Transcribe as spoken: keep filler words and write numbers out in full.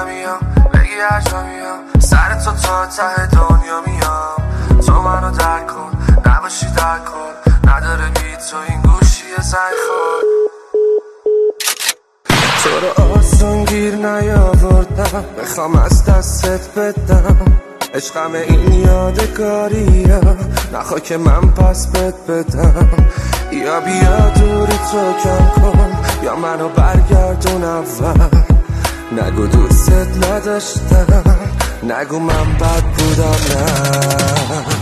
نمیام بگی هر جا میام سر تو تا ته دنیا میام تو منو درک کن نباشی در کن نداره بی تو این گوشی زنگ خور تو رو آسان گیر نیاوردم بخوام از دستت بدم عشقم این یادگاریه نخوا که من پس بد بدم یا بیا دوری تو کم کن یا منو برگردون اول نگو دوستت نداشتم نگو من بد بودم نه